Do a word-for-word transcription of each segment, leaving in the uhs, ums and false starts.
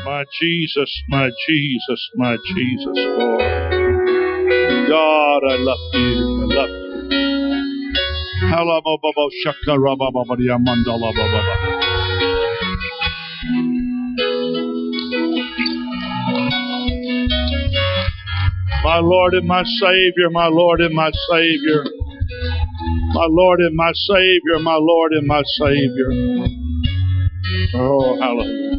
My Jesus, my Jesus, my Jesus, Lord. God, I love you. I love you. My Lord and my Savior, my Lord and my Savior. My Lord and my Savior, my Lord and my Savior. Oh, hallelujah.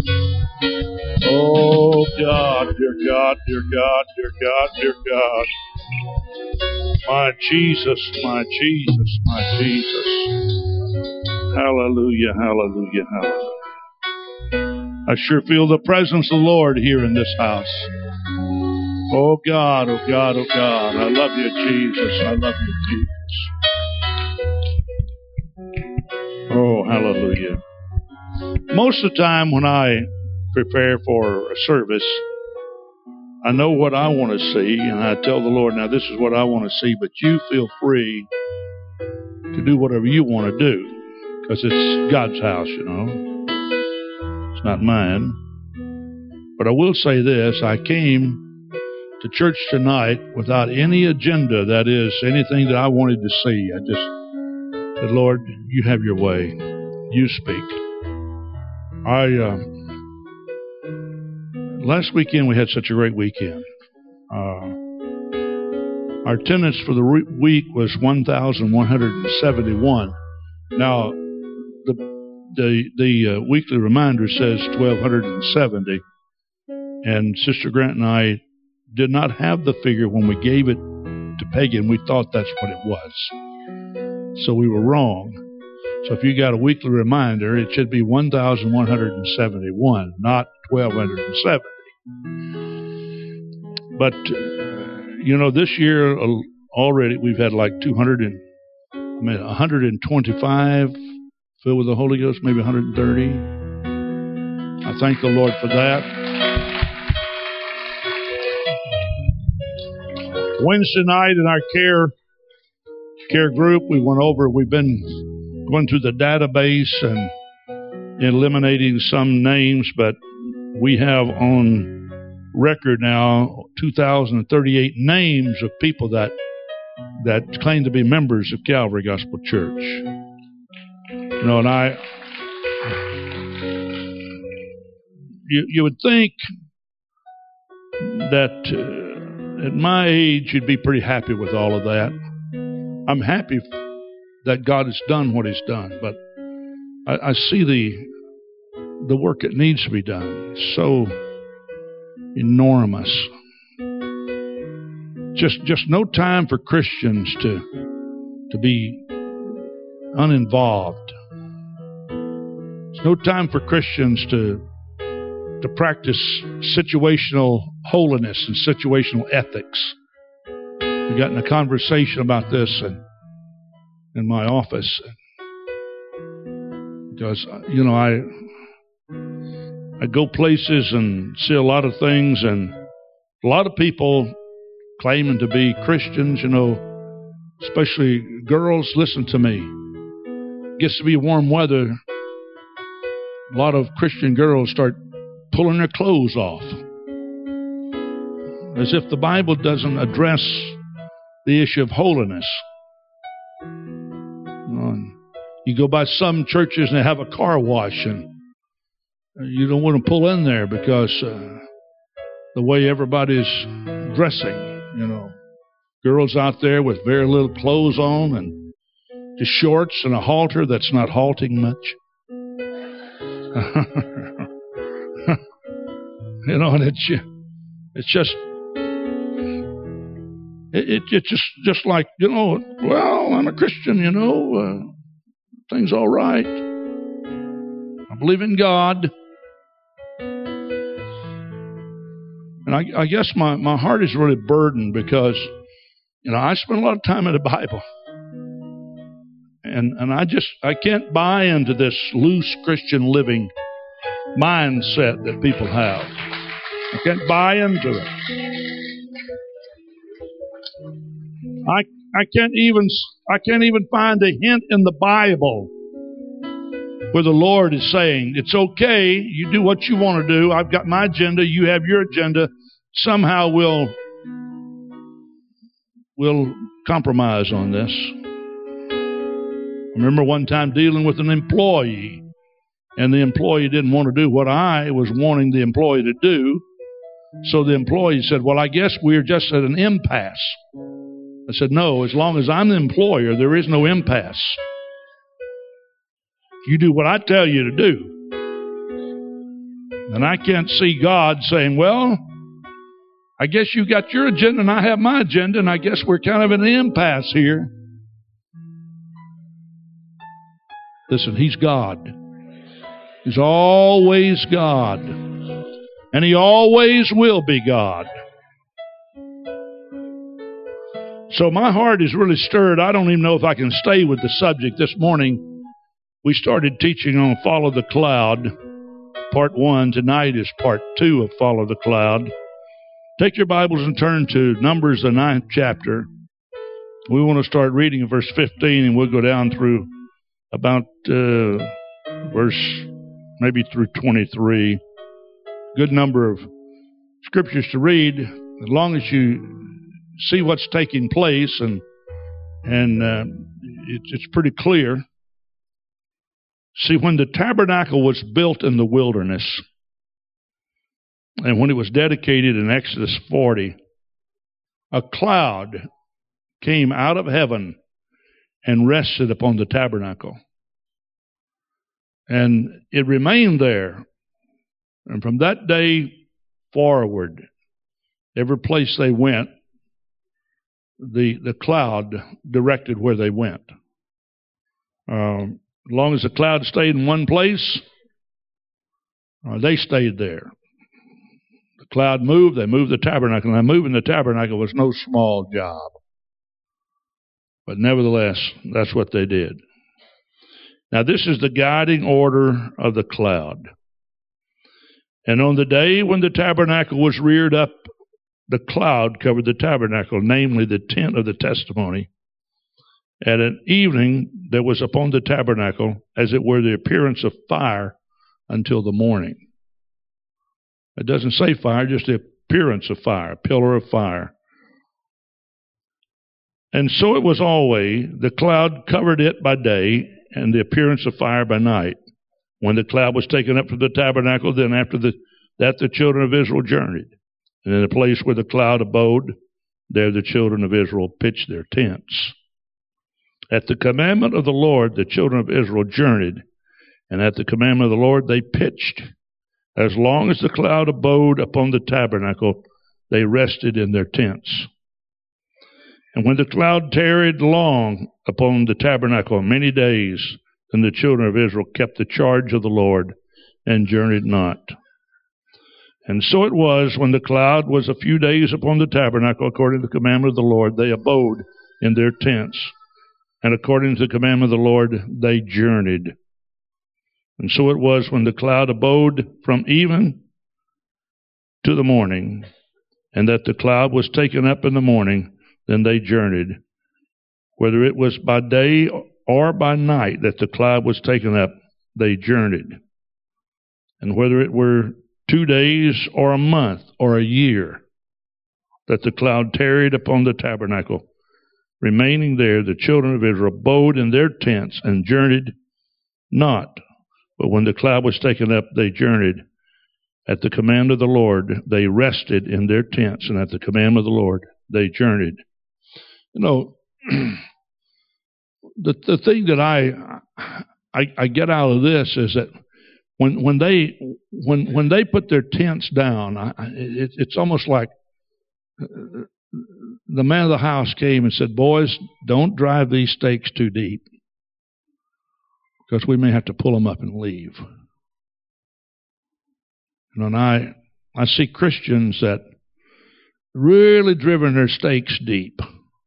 Oh, God, dear God, dear God, dear God, dear God. My Jesus, my Jesus, my Jesus. Hallelujah, hallelujah, hallelujah. I sure feel the presence of the Lord here in this house. Oh, God, oh, God, oh, God. I love you, Jesus. I love you, Jesus. Oh, hallelujah. Most of the time when I prepare for a service, I know what I want to see, and I tell the Lord, now this is what I want to see, but you feel free to do whatever you want to do, because it's God's house, you know. It's not mine. But I will say this, I came to church tonight without any agenda, that is, anything that I wanted to see. I just said, Lord, you have your way. You speak. I, uh, last weekend we had such a great weekend. Uh, our attendance for the re- week was one thousand one hundred seventy-one. Now, the the the uh, weekly reminder says twelve seventy, and Sister Grant and I did not have the figure when we gave it to Peggy, and we thought that's what it was. So we were wrong. So if you got a weekly reminder, it should be one thousand one hundred seventy-one, not twelve seventy. But, uh, you know, this year uh, already we've had like two hundred and, I mean, one hundred twenty-five filled with the Holy Ghost, maybe one hundred thirty. I thank the Lord for that. Wednesday night in our care care group, we went over, we've been going through the database and eliminating some names, but we have on record now two thousand thirty-eight names of people that that claim to be members of Calvary Gospel Church. You know, and I, you, you would think that uh, at my age you'd be pretty happy with all of that. I'm happy that God has done what He's done, but I, I see the the work that needs to be done. It's so enormous. Just just no time for Christians to to be uninvolved. There's no time for Christians to to practice situational holiness and situational ethics. We got in a conversation about this in, in my office because you know I I go places and see a lot of things, and a lot of people claiming to be Christians, you know, especially girls. Listen to me. It gets to be warm weather. A lot of Christian girls start pulling their clothes off, as if the Bible doesn't address the issue of holiness. You go by some churches and they have a car wash, and you don't want to pull in there because uh, the way everybody's dressing, you know. Girls out there with very little clothes on and just shorts and a halter that's not halting much. You know, and it's, it's just, it, it, it's just, just like, you know, well, I'm a Christian, you know, uh, things all right. I believe in God. And I, I guess my, my heart is really burdened because, you know, I spend a lot of time in the Bible. And and I just, I can't buy into this loose Christian living mindset that people have. I can't buy into it. I I can't even I can't even find a hint in the Bible where the Lord is saying, it's okay, you do what you want to do. I've got my agenda, you have your agenda. Somehow we'll, we'll compromise on this. I remember one time dealing with an employee, and the employee didn't want to do what I was wanting the employee to do. So the employee said, well, I guess we're just at an impasse. I said, no, as long as I'm the employer, there is no impasse. You do what I tell you to do. And I can't see God saying, well, I guess you got your agenda and I have my agenda, and I guess we're kind of in an impasse here. Listen, He's God. He's always God. And He always will be God. So my heart is really stirred. I don't even know if I can stay with the subject this morning. We started teaching on Follow the Cloud, part one. Tonight is part two of Follow the Cloud. Take your Bibles and turn to Numbers, the ninth chapter. We want to start reading in verse fifteen, and we'll go down through about uh, verse maybe through twenty-three. Good number of scriptures to read, as long as you see what's taking place, and and uh, it's, it's pretty clear. See, when the tabernacle was built in the wilderness, and when it was dedicated in Exodus forty, a cloud came out of heaven and rested upon the tabernacle. And it remained there. And from that day forward, every place they went, the, the cloud directed where they went. Um, as long as the cloud stayed in one place, uh, they stayed there. The cloud moved, they moved the tabernacle. Now, moving the tabernacle was no small job. But nevertheless, that's what they did. Now, this is the guiding order of the cloud. And on the day when the tabernacle was reared up, the cloud covered the tabernacle, namely the tent of the testimony. And at evening there was upon the tabernacle, as it were, the appearance of fire until the morning. It doesn't say fire, just the appearance of fire, a pillar of fire. And so it was always, the cloud covered it by day, and the appearance of fire by night. When the cloud was taken up from the tabernacle, then after the, that the children of Israel journeyed. And in the place where the cloud abode, there the children of Israel pitched their tents. At the commandment of the Lord, the children of Israel journeyed, and at the commandment of the Lord they pitched. As long as the cloud abode upon the tabernacle, they rested in their tents. And when the cloud tarried long upon the tabernacle many days, then the children of Israel kept the charge of the Lord and journeyed not. And so it was, when the cloud was a few days upon the tabernacle, according to the commandment of the Lord, they abode in their tents. And according to the commandment of the Lord, they journeyed. And so it was, when the cloud abode from even to the morning, and that the cloud was taken up in the morning, then they journeyed. Whether it was by day or by night that the cloud was taken up, they journeyed. And whether it were two days or a month or a year that the cloud tarried upon the tabernacle, remaining there, the children of Israel abode in their tents and journeyed not. But when the cloud was taken up, they journeyed. At the command of the Lord, they rested in their tents, and at the command of the Lord, they journeyed. You know, the the thing that I, I I get out of this is that when when they when when they put their tents down, I, it, it's almost like the man of the house came and said, "Boys, don't drive these stakes too deep, because we may have to pull them up and leave." You know, and I I see Christians that really driven their stakes deep.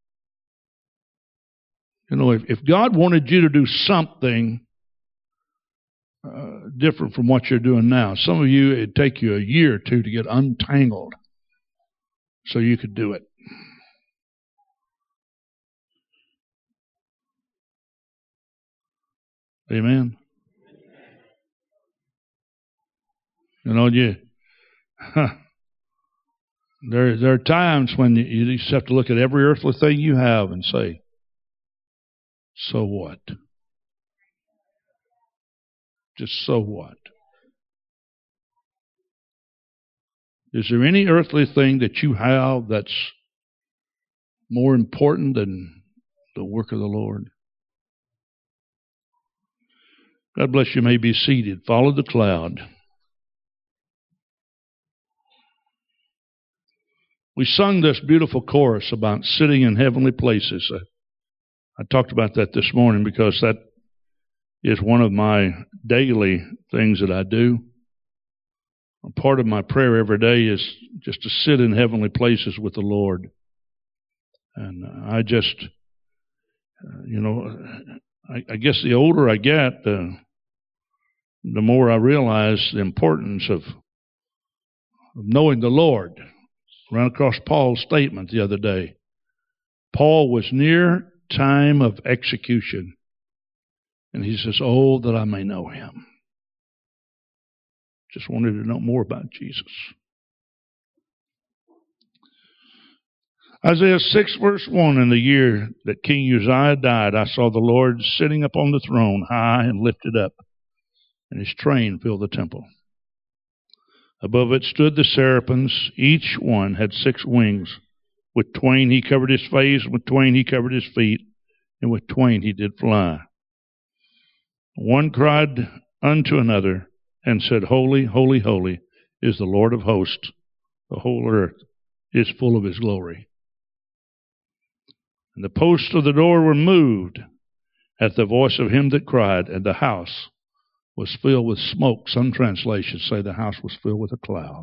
You know, if, if God wanted you to do something uh, different from what you're doing now, some of you, it'd take you a year or two to get untangled so you could do it. Amen. You know, you huh, there there are times when you, you just have to look at every earthly thing you have and say, so what? Just so what? Is there any earthly thing that you have that's more important than the work of the Lord? God bless you. May be seated. Follow the cloud. We sung this beautiful chorus about sitting in heavenly places. I talked about that this morning because that is one of my daily things that I do. Part of my prayer every day is just to sit in heavenly places with the Lord. And I just, uh, you know, I, I guess the older I get, uh, the more I realize the importance of, of knowing the Lord. Ran across Paul's statement the other day. Paul was near time of execution. And he says, oh, that I may know him. Just wanted to know more about Jesus. Isaiah six verse one, in the year that King Uzziah died, I saw the Lord sitting upon the throne, high and lifted up, and his train filled the temple. Above it stood the seraphims. Each one had six wings. With twain he covered his face, with twain he covered his feet, and with twain he did fly. One cried unto another, and said, Holy, holy, holy is the Lord of hosts. The whole earth is full of his glory. And the posts of the door were moved at the voice of him that cried, and the house was filled with smoke. Some translations say the house was filled with a cloud.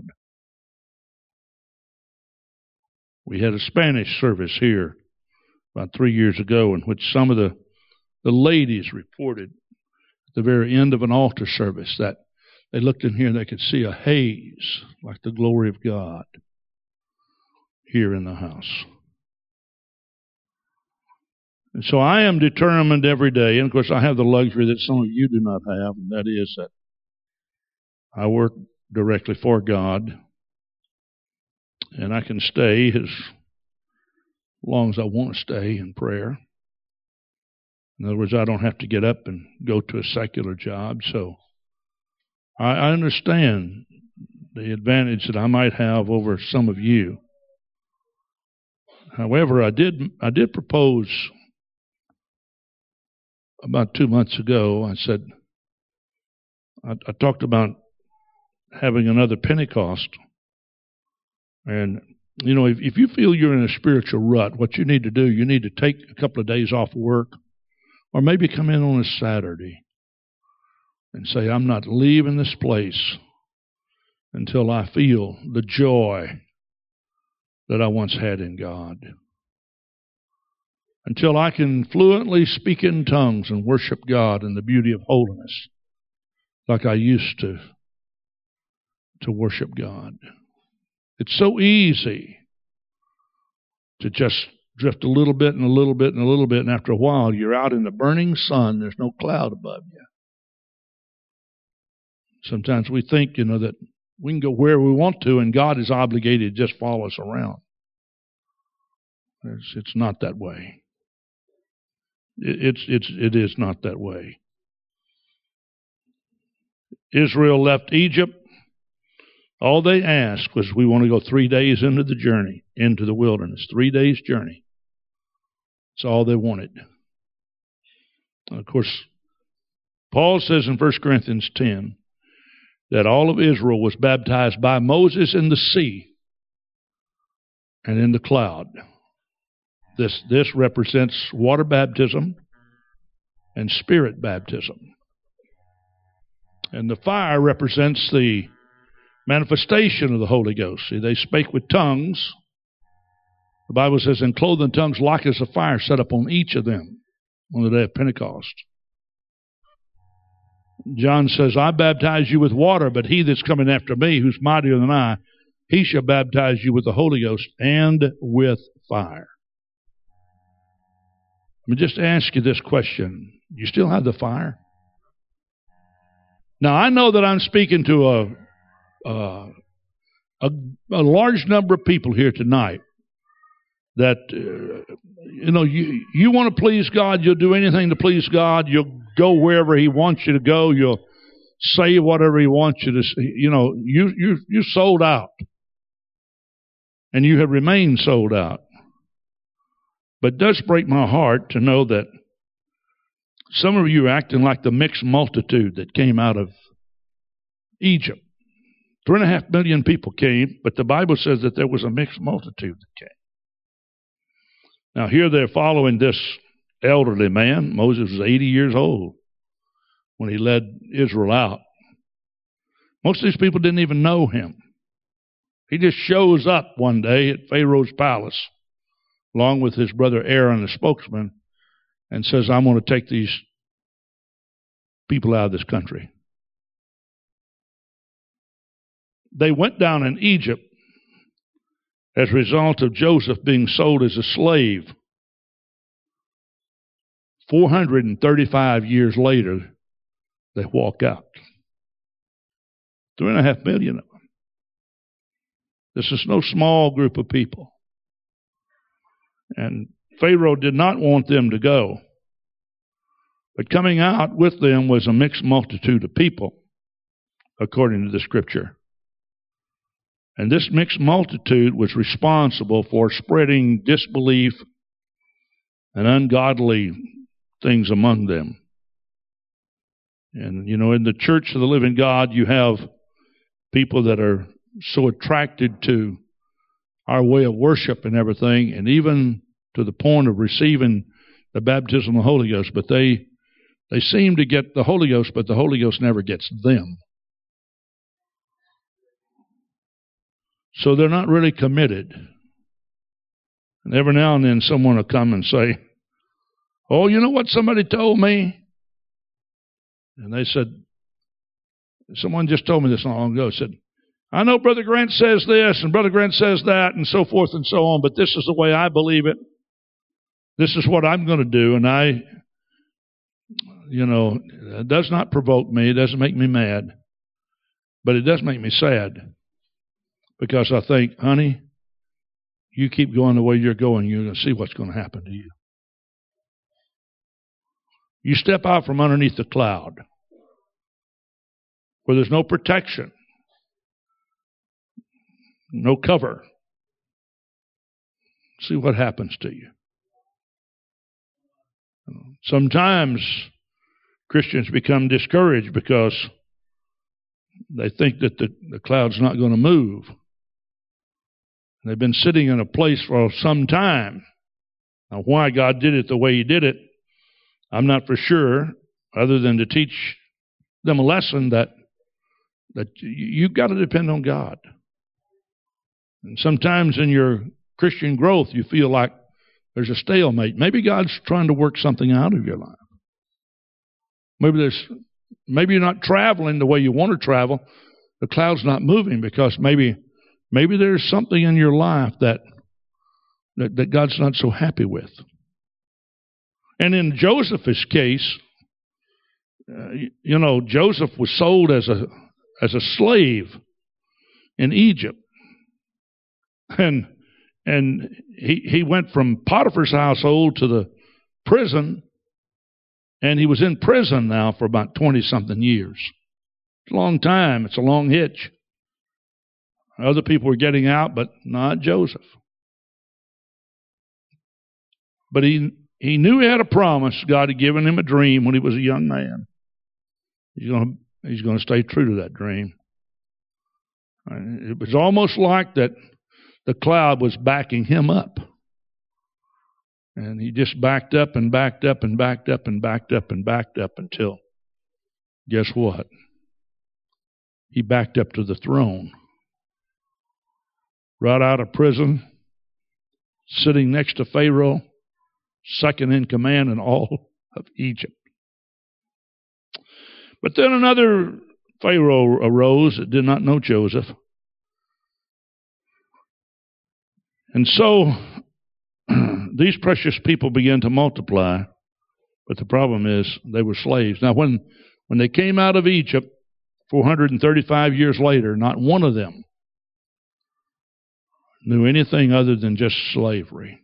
We had a Spanish service here about three years ago in which some of the, the ladies reported at the very end of an altar service that they looked in here and they could see a haze like the glory of God here in the house. And so I am determined every day, and of course I have the luxury that some of you do not have, and that is that I work directly for God, and I can stay as long as I want to stay in prayer. In other words, I don't have to get up and go to a secular job, so I, I understand the advantage that I might have over some of you. However, I did I did propose about two months ago. I said, I, I talked about having another Pentecost. And, you know, if, if you feel you're in a spiritual rut, what you need to do, you need to take a couple of days off work, or maybe come in on a Saturday and say, I'm not leaving this place until I feel the joy that I once had in God. Until I can fluently speak in tongues and worship God in the beauty of holiness like I used to, to worship God. It's so easy to just drift a little bit and a little bit and a little bit, and after a while you're out in the burning sun. There's no cloud above you. Sometimes we think, you know, that we can go where we want to and God is obligated to just follow us around. It's, it's not that way. It, it's, it's, it is not that way. Israel left Egypt. All they asked was, we want to go three days into the journey, into the wilderness. Three days journey. That's all they wanted. And of course, Paul says in First Corinthians ten that all of Israel was baptized by Moses in the sea and in the cloud. This, this represents water baptism and spirit baptism. And the fire represents the manifestation of the Holy Ghost. See, they spake with tongues. The Bible says, and cloven tongues like as a fire set upon each of them on the day of Pentecost. John says, I baptize you with water, but he that's coming after me, who's mightier than I, he shall baptize you with the Holy Ghost and with fire. Let me just ask you this question. Do you still have the fire? Now, I know that I'm speaking to a, uh, a, a large number of people here tonight that, uh, you know, you, you want to please God, you'll do anything to please God, you'll go wherever He wants you to go, you'll say whatever He wants you to say. You know, you, you, you sold out. And you have remained sold out. But it does break my heart to know that some of you are acting like the mixed multitude that came out of Egypt. Three and a half million people came, but the Bible says that there was a mixed multitude that came. Now here they're following this elderly man. Moses was eighty years old when he led Israel out. Most of these people didn't even know him. He just shows up one day at Pharaoh's palace, along with his brother Aaron, the spokesman, and says, I'm going to take these people out of this country. They went down in Egypt as a result of Joseph being sold as a slave. four hundred thirty-five years later, they walk out. Three and a half million of them. This is no small group of people. And Pharaoh did not want them to go. But coming out with them was a mixed multitude of people, according to the Scripture. And this mixed multitude was responsible for spreading disbelief and ungodly things among them. And, you know, in the church of the living God, you have people that are so attracted to our way of worship and everything, and even to the point of receiving the baptism of the Holy Ghost, but they they seem to get the Holy Ghost, but the Holy Ghost never gets them. So they're not really committed. And every now and then someone will come and say, oh, you know what somebody told me? And they said, someone just told me this not long ago, said, I know Brother Grant says this and Brother Grant says that and so forth and so on, but this is the way I believe it. This is what I'm going to do. And I, you know, it does not provoke me. It doesn't make me mad. But it does make me sad. Because I think, honey, you keep going the way you're going, you're going to see what's going to happen to you. You step out from underneath the cloud where there's no protection, no cover. See what happens to you. Sometimes Christians become discouraged because they think that the, the cloud's not going to move. They've been sitting in a place for some time. Now, why God did it the way He did it, I'm not for sure, other than to teach them a lesson that that you've got to depend on God. And sometimes in your Christian growth, you feel like there's a stalemate. Maybe God's trying to work something out of your life. Maybe there's, maybe you're not traveling the way you want to travel. The cloud's not moving because maybe, maybe there's something in your life that that, that God's not so happy with. And in Joseph's case, uh, you, you know, Joseph was sold as a as a slave in Egypt, and and he he went from Potiphar's household to the prison, and he was in prison now for about twenty something years. It's a long time. It's a long hitch. Other people were getting out, but not Joseph. But he he knew he had a promise. God had given him a dream when he was a young man. He's going to, he's going to stay true to that dream. It was almost like that the cloud was backing him up. And he just backed up and backed up and backed up and backed up and backed up until, guess what? He backed up to the throne. Right out of prison, sitting next to Pharaoh, second in command in all of Egypt. But then another Pharaoh arose that did not know Joseph. And so these precious people began to multiply, but the problem is they were slaves. Now when, when they came out of Egypt, four hundred thirty-five years later, not one of them knew anything other than just slavery.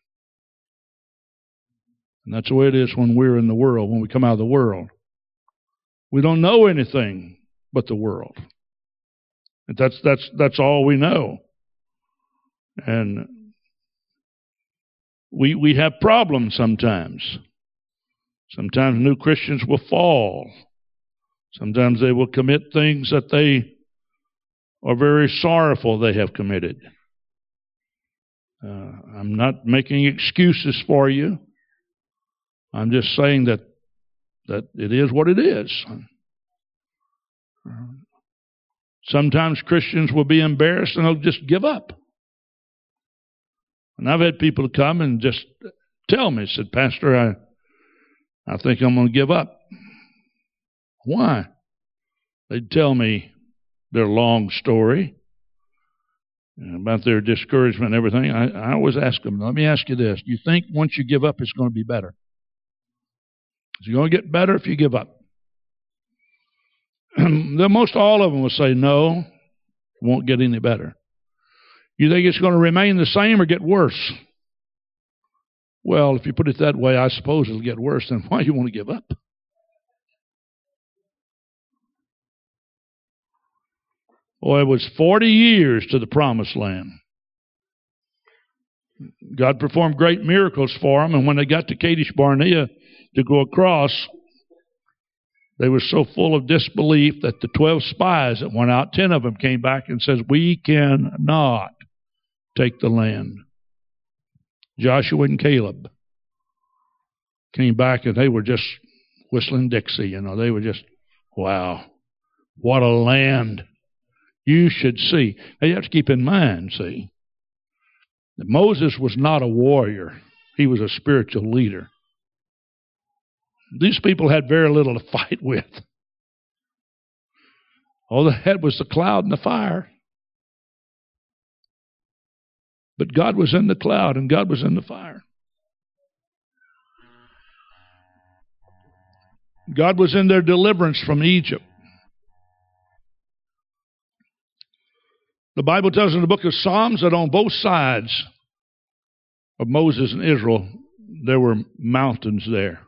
And that's the way it is when we're in the world, when we come out of the world. We don't know anything but the world. That's that's that's all we know. And we we have problems sometimes. Sometimes new Christians will fall. Sometimes they will commit things that they are very sorrowful they have committed. Uh, I'm not making excuses for you. I'm just saying that that it is what it is. Sometimes Christians will be embarrassed and they'll just give up. And I've had people come and just tell me, said, Pastor, I I think I'm going to give up. Why? They'd tell me their long story about their discouragement and everything. I, I always ask them, let me ask you this. Do you think once you give up it's going to be better? Is it going to get better if you give up? Most all of them will say, no, it won't get any better. You think it's going to remain the same or get worse? Well, if you put it that way, I suppose it'll get worse. Then why do you want to give up? Well, it was forty years to the promised land. God performed great miracles for them, and when they got to Kadesh Barnea to go across, they were so full of disbelief that the twelve spies that went out, ten of them came back and says, we cannot take the land. Joshua and Caleb came back and they were just whistling Dixie, you know. They were just, wow, what a land you should see. Now you have to keep in mind, see, that Moses was not a warrior. He was a spiritual leader. These people had very little to fight with. All they had was the cloud and the fire. But God was in the cloud and God was in the fire. God was in their deliverance from Egypt. The Bible tells in the book of Psalms that on both sides of Moses and Israel, there were mountains there.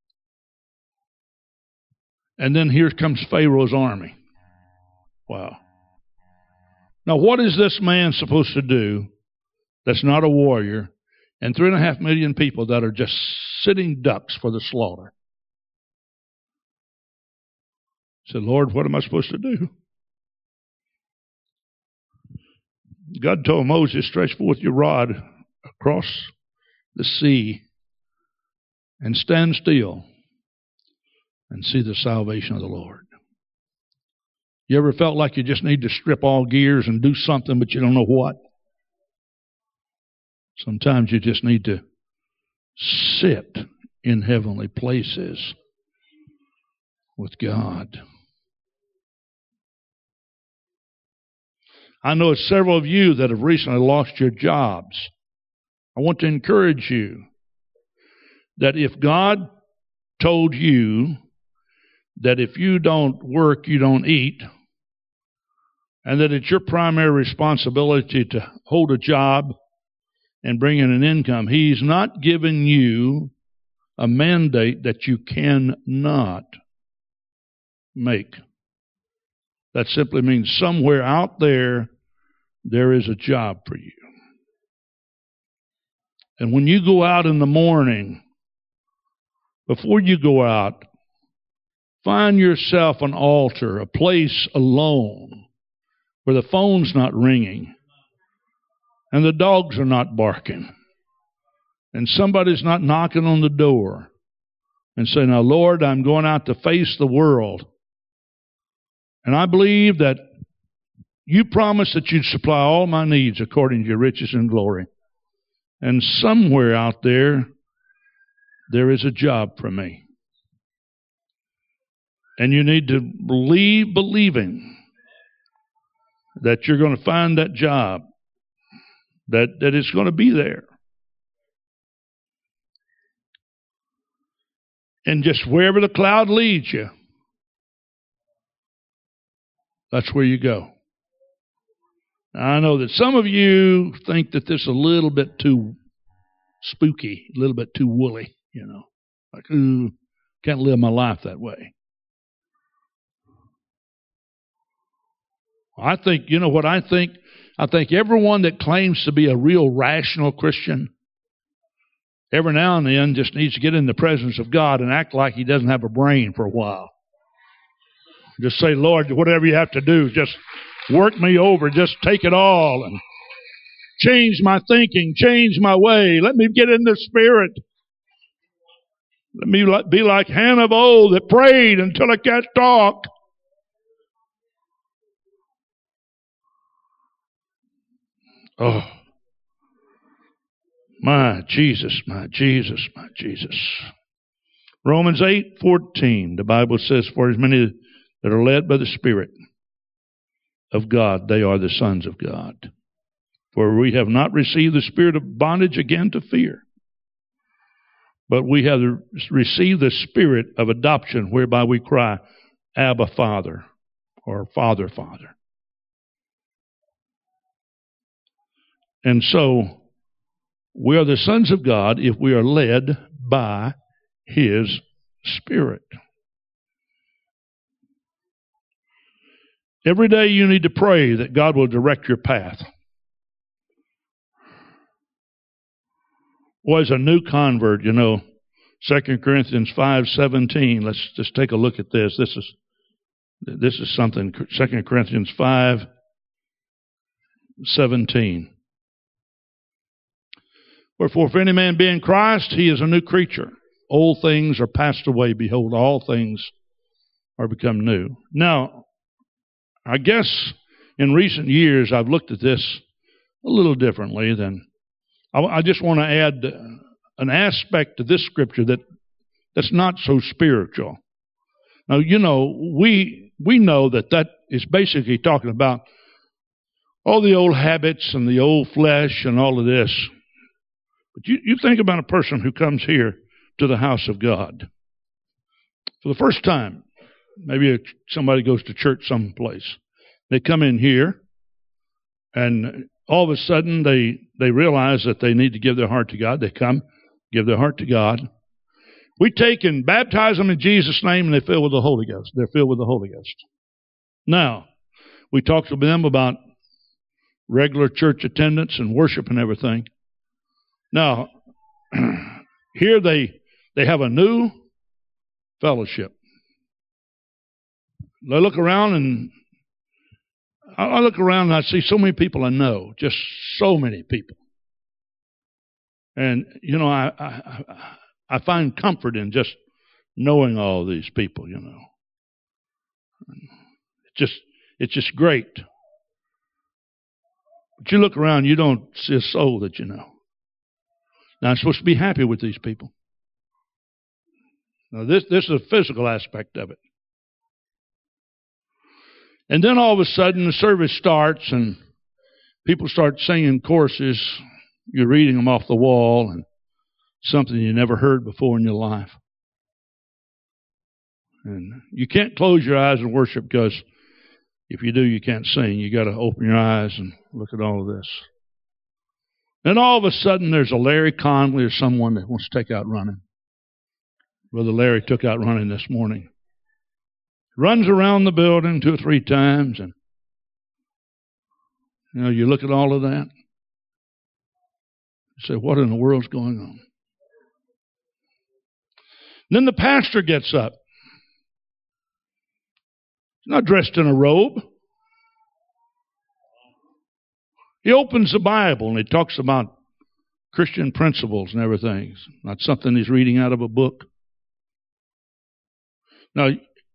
And then here comes Pharaoh's army. Wow. Now, what is this man supposed to do that's not a warrior and three and a half million people that are just sitting ducks for the slaughter? He said, Lord, what am I supposed to do? God told Moses, stretch forth your rod across the sea and stand still and see the salvation of the Lord. You ever felt like you just need to strip all gears and do something, but you don't know what? Sometimes you just need to sit in heavenly places with God. I know several of you that have recently lost your jobs. I want to encourage you that if God told you that if you don't work, you don't eat, and that it's your primary responsibility to hold a job and bring in an income, He's not given you a mandate that you cannot make. That simply means somewhere out there, there is a job for you. And when you go out in the morning, before you go out, find yourself an altar, a place alone where the phone's not ringing and the dogs are not barking and somebody's not knocking on the door, and say, now, Lord, I'm going out to face the world. And I believe that you promised that you'd supply all my needs according to your riches and glory. And somewhere out there, there is a job for me. And you need to believe, believing that you're going to find that job, that, that it's going to be there. And just wherever the cloud leads you, That's where you go. I know that some of you think that this is a little bit too spooky, a little bit too woolly, you know. Like, ooh, can't live my life that way. I think, you know what I think? I think everyone that claims to be a real rational Christian, every now and then just needs to get in the presence of God and act like he doesn't have a brain for a while. Just say, Lord, whatever you have to do, just work me over, just take it all and change my thinking, change my way. Let me get in the Spirit. Let me be like Hannah of old that prayed until I can't talk. Oh, my Jesus, my Jesus, my Jesus. Romans eight fourteen, the Bible says, for as many that are led by the Spirit of God, they are the sons of God. For we have not received the spirit of bondage again to fear, but we have received the Spirit of adoption, whereby we cry, Abba, Father, or Father, Father. And so, we are the sons of God if we are led by His Spirit. Every day you need to pray that God will direct your path. Well, as a new convert, you know, Second Corinthians five seventeen. Let's just take a look at this. This is this is something. Second Corinthians five seventeen. Wherefore, if any man be in Christ, he is a new creature. Old things are passed away. Behold, all things are become new. Now, I guess in recent years I've looked at this a little differently than. I, I just want to add an aspect to this scripture that that's not so spiritual. Now, you know, we we know that that is basically talking about all the old habits and the old flesh and all of this. But you, you think about a person who comes here to the house of God for the first time. Maybe somebody goes to church someplace. They come in here, and all of a sudden they, they realize that they need to give their heart to God. They come, give their heart to God. We take and baptize them in Jesus' name, and they fill with the Holy Ghost. They're filled with the Holy Ghost. Now, we talk to them about regular church attendance and worship and everything. Now, here they they have a new fellowship. I look around and I look around and I see so many people I know, just so many people. And, you know, I I, I find comfort in just knowing all these people, you know. It's just, it's just great. But you look around, you don't see a soul that you know. Now, I'm supposed to be happy with these people. Now, this, this is a physical aspect of it. And then all of a sudden, the service starts and people start singing choruses. You're reading them off the wall and something you never heard before in your life. And you can't close your eyes and worship because if you do, you can't sing. You got to open your eyes and look at all of this. Then all of a sudden, there's a Larry Conley or someone that wants to take out running. Brother Larry took out running this morning. Runs around the building two or three times, and you know, you look at all of that. You say, what in the world's going on? Then the pastor gets up. He's not dressed in a robe. He opens the Bible and he talks about Christian principles and everything. It's not something he's reading out of a book. Now,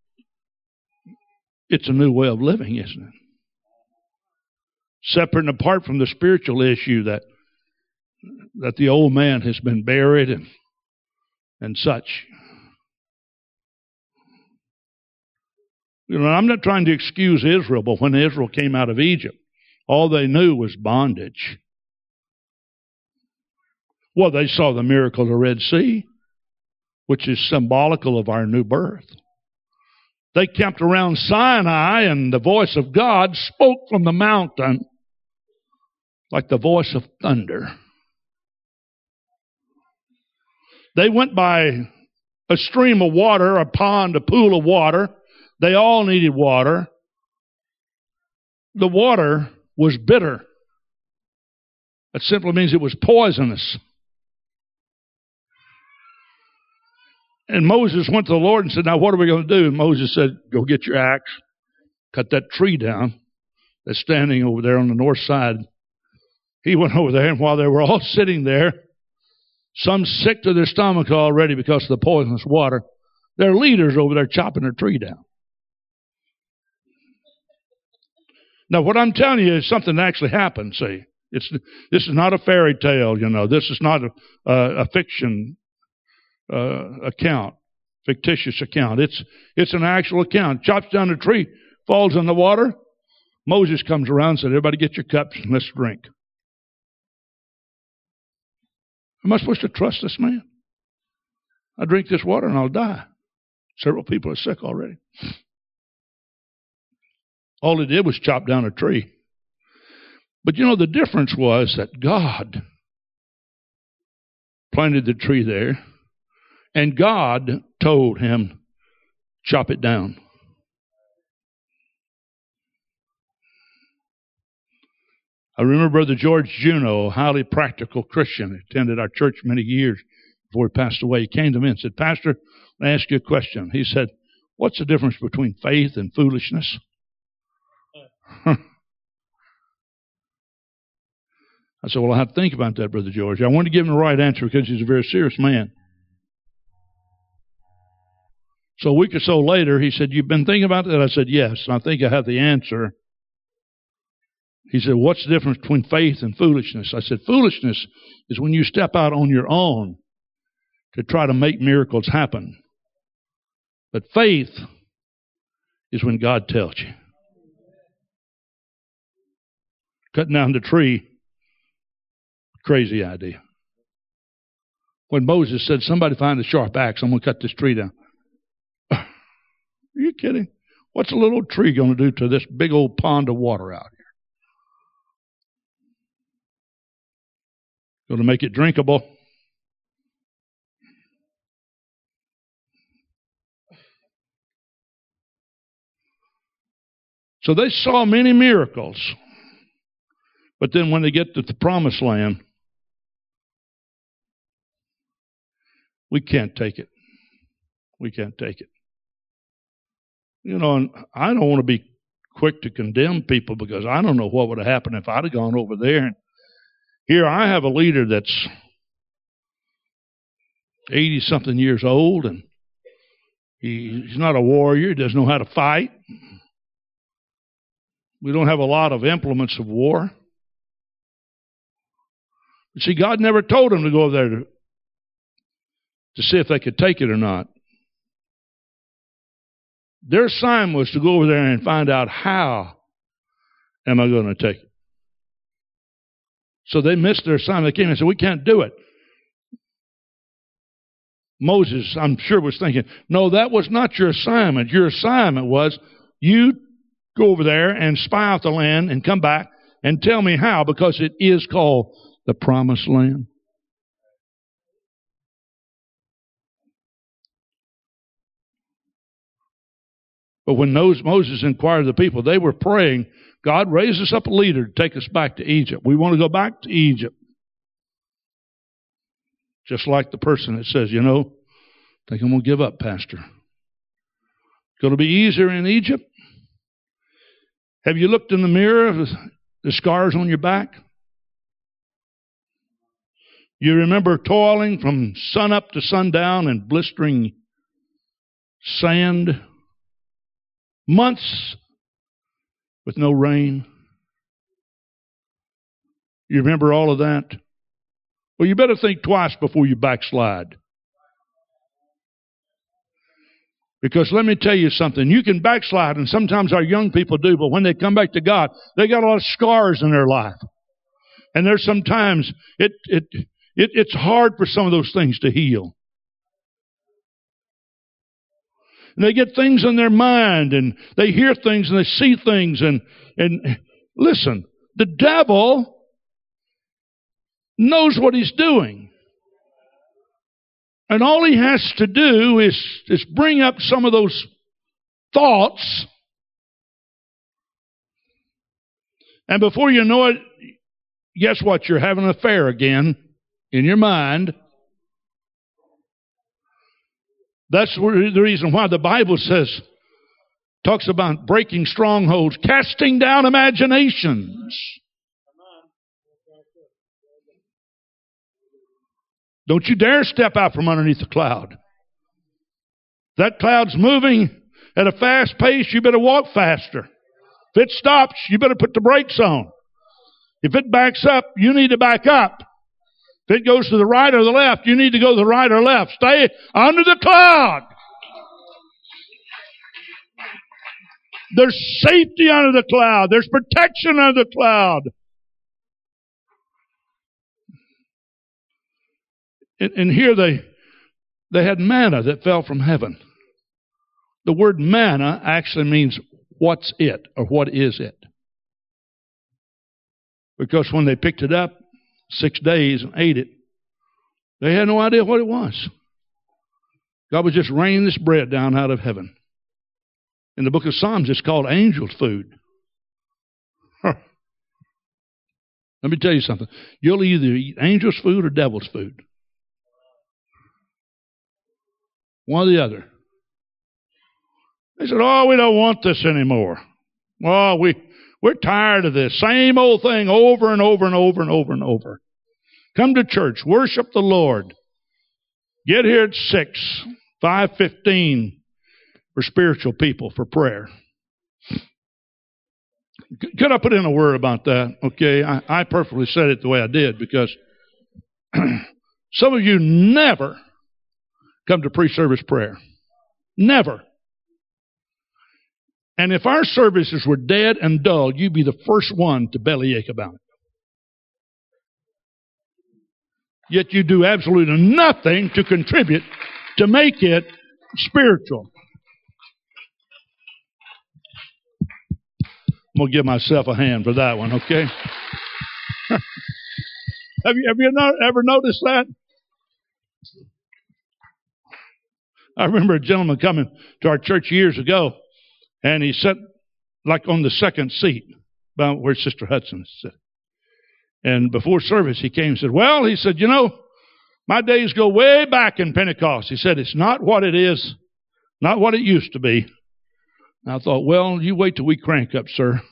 it's a new way of living, isn't it? Separate and apart from the spiritual issue that that the old man has been buried and and such. You know, I'm not trying to excuse Israel, but when Israel came out of Egypt, all they knew was bondage. Well, they saw the miracle of the Red Sea, which is symbolical of our new birth. They camped around Sinai, and the voice of God spoke from the mountain like the voice of thunder. They went by a stream of water, a pond, a pool of water. They all needed water. The water was bitter. That simply means it was poisonous. And Moses went to the Lord and said, now what are we going to do? And Moses said, go get your axe, cut that tree down that's standing over there on the north side. He went over there, and while they were all sitting there, some sick to their stomach already because of the poisonous water, their leaders over there chopping their tree down. Now, what I'm telling you is something that actually happened, see. It's, this is not a fairy tale, you know. This is not a, a, a fiction uh, account, fictitious account. It's, it's an actual account. Chops down the tree, falls in the water. Moses comes around and said, everybody get your cups and let's drink. Am I supposed to trust this man? I drink this water and I'll die. Several people are sick already. All he did was chop down a tree. But you know, the difference was that God planted the tree there, and God told him, chop it down. I remember Brother George Juno, a highly practical Christian, attended our church many years before he passed away. He came to me and said, Pastor, let me ask you a question. He said, what's the difference between faith and foolishness? I said, well, I have to think about that, Brother George. I wanted to give him the right answer because he's a very serious man. So a week or so later, he said, you've been thinking about that? I said, yes, and I think I have the answer. He said, what's the difference between faith and foolishness? I said, foolishness is when you step out on your own to try to make miracles happen. But faith is when God tells you. Cutting down the tree, crazy idea. When Moses said, somebody find a sharp axe, I'm going to cut this tree down. Are you kidding? What's a little tree going to do to this big old pond of water out here? Going to make it drinkable. So they saw many miracles. But then when they get to the promised land, we can't take it. We can't take it. You know, and I don't want to be quick to condemn people because I don't know what would have happened if I'd have gone over there. And here I have a leader that's eighty-something years old, and he, he's not a warrior. He doesn't know how to fight. We don't have a lot of implements of war. But see, God never told him to go over there to, to see if they could take it or not. Their assignment was to go over there and find out, how am I going to take it? So they missed their assignment. They came and said, we can't do it. Moses, I'm sure, was thinking, no, that was not your assignment. Your assignment was you go over there and spy out the land and come back and tell me how, because it is called the promised land. But when Moses inquired of the people, they were praying, God, raise us up a leader to take us back to Egypt. We want to go back to Egypt. Just like the person that says, you know, I think I'm going to give up, Pastor. It's going to be easier in Egypt. Have you looked in the mirror of the scars on your back? You remember toiling from sun up to sundown in blistering sand, months with no rain. You remember all of that? Well, you better think twice before you backslide. Because let me tell you something, you can backslide, and sometimes our young people do, but when they come back to God, they got a lot of scars in their life. And there's sometimes it it it it's hard for some of those things to heal. And they get things in their mind, and they hear things, and they see things. And, and listen, the devil knows what he's doing. And all he has to do is, is bring up some of those thoughts. And before you know it, guess what? You're having an affair again in your mind. That's the reason why the Bible says, talks about breaking strongholds, casting down imaginations. Don't you dare step out from underneath the cloud. That cloud's moving at a fast pace, you better walk faster. If it stops, you better put the brakes on. If it backs up, you need to back up. If it goes to the right or the left, you need to go to the right or left. Stay under the cloud. There's safety under the cloud. There's protection under the cloud. And, and here they, they had manna that fell from heaven. The word manna actually means what's it or what is it. Because when they picked it up, six days and ate it, they had no idea what it was. God was just raining this bread down out of heaven. In the book of Psalms, it's called angel's food. Huh. Let me tell you something. You'll either eat angel's food or devil's food. One or the other. They said, oh, we don't want this anymore. Oh, we, we're tired of this. Same old thing over and over and over and over and over. Come to church. Worship the Lord. Get here at six, five fifteen for spiritual people, for prayer. Could I put in a word about that? Okay, I, I perfectly said it the way I did because some of you never come to pre-service prayer. Never. And if our services were dead and dull, you'd be the first one to bellyache about it. Yet you do absolutely nothing to contribute to make it spiritual. I'm going to give myself a hand for that one, okay? have you, have you not, ever noticed that? I remember a gentleman coming to our church years ago, and he sat like on the second seat, about where Sister Hudson sat. And before service, he came and said, well, he said, you know, my days go way back in Pentecost. He said, it's not what it is, not what it used to be. And I thought, well, you wait till we crank up, sir.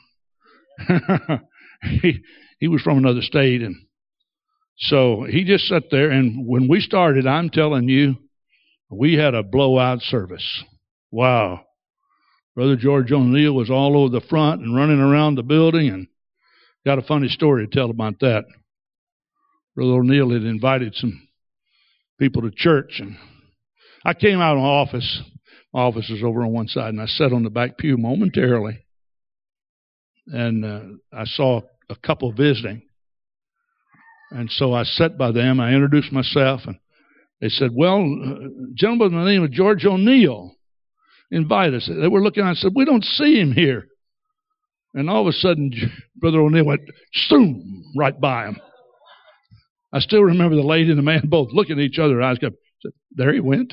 he, he was from another state. And so he just sat there. And when we started, I'm telling you, we had a blowout service. Wow. Brother George O'Neill was all over the front and running around the building, and got a funny story to tell about that. Brother O'Neill had invited some people to church, and I came out of my office. My office was over on one side, and I sat on the back pew momentarily, and uh, I saw a couple visiting. And so I sat by them. I introduced myself, and they said, well, a gentleman by the name of George O'Neill invited us. They were looking, I said, we don't see him here. And all of a sudden, Brother O'Neill went, zoom, right by him. I still remember the lady and the man both looking at each other. Eyes kept, there he went.